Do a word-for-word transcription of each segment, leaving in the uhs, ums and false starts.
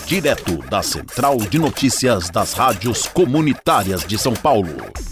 direto da Central de Notícias das Rádios Comunitárias de São Paulo.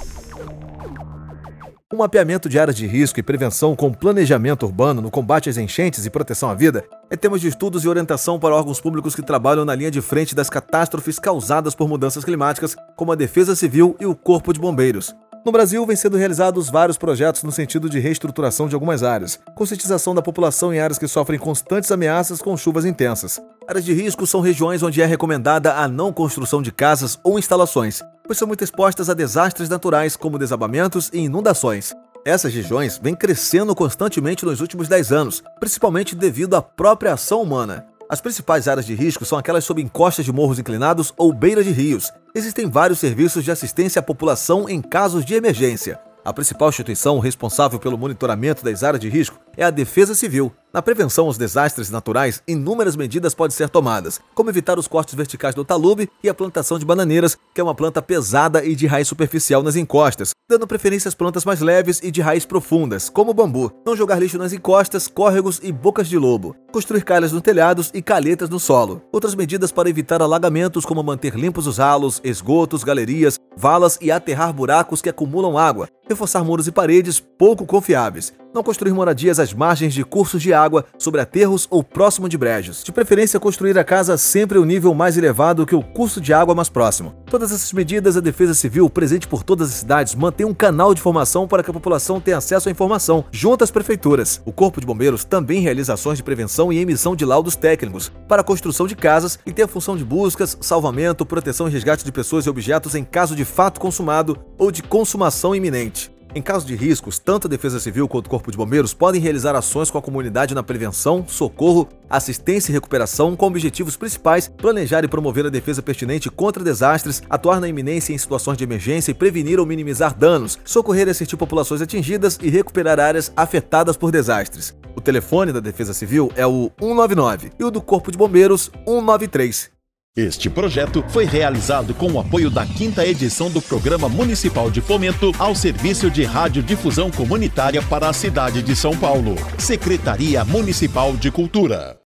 O mapeamento de áreas de risco e prevenção com planejamento urbano no combate às enchentes e proteção à vida é tema de estudos e orientação para órgãos públicos que trabalham na linha de frente das catástrofes causadas por mudanças climáticas, como a Defesa Civil e o Corpo de Bombeiros. No Brasil, vêm sendo realizados vários projetos no sentido de reestruturação de algumas áreas, conscientização da população em áreas que sofrem constantes ameaças com chuvas intensas. Áreas de risco são regiões onde é recomendada a não construção de casas ou instalações, pois são muito expostas a desastres naturais como desabamentos e inundações. Essas regiões vêm crescendo constantemente nos últimos dez anos, principalmente devido à própria ação humana. As principais áreas de risco são aquelas sob encostas de morros inclinados ou beiras de rios. Existem vários serviços de assistência à população em casos de emergência. A principal instituição responsável pelo monitoramento das áreas de risco é a Defesa Civil. Na prevenção aos desastres naturais, inúmeras medidas podem ser tomadas, como evitar os cortes verticais do talude e a plantação de bananeiras, que é uma planta pesada e de raiz superficial nas encostas, dando preferência às plantas mais leves e de raiz profundas, como o bambu. Não jogar lixo nas encostas, córregos e bocas de lobo. Construir calhas nos telhados e calhetas no solo. Outras medidas para evitar alagamentos, como manter limpos os ralos, esgotos, galerias, valas e aterrar buracos que acumulam água. Reforçar muros e paredes pouco confiáveis. Não construir moradias às margens de cursos de água, sobre aterros ou próximo de brejos. De preferência, construir a casa sempre em um nível mais elevado que o curso de água mais próximo. Todas essas medidas, a Defesa Civil, presente por todas as cidades, mantém um canal de informação para que a população tenha acesso à informação, junto às prefeituras. O Corpo de Bombeiros também realiza ações de prevenção e emissão de laudos técnicos para a construção de casas e tem a função de buscas, salvamento, proteção e resgate de pessoas e objetos em caso de fato consumado ou de consumação iminente. Em caso de riscos, tanto a Defesa Civil quanto o Corpo de Bombeiros podem realizar ações com a comunidade na prevenção, socorro, assistência e recuperação, com objetivos principais: planejar e promover a defesa pertinente contra desastres, atuar na iminência em situações de emergência e prevenir ou minimizar danos, socorrer e assistir populações atingidas e recuperar áreas afetadas por desastres. O telefone da Defesa Civil é o um nove nove e o do Corpo de Bombeiros um nove três. Este projeto foi realizado com o apoio da quinta edição do Programa Municipal de Fomento ao Serviço de Radiodifusão Comunitária para a cidade de São Paulo. Secretaria Municipal de Cultura.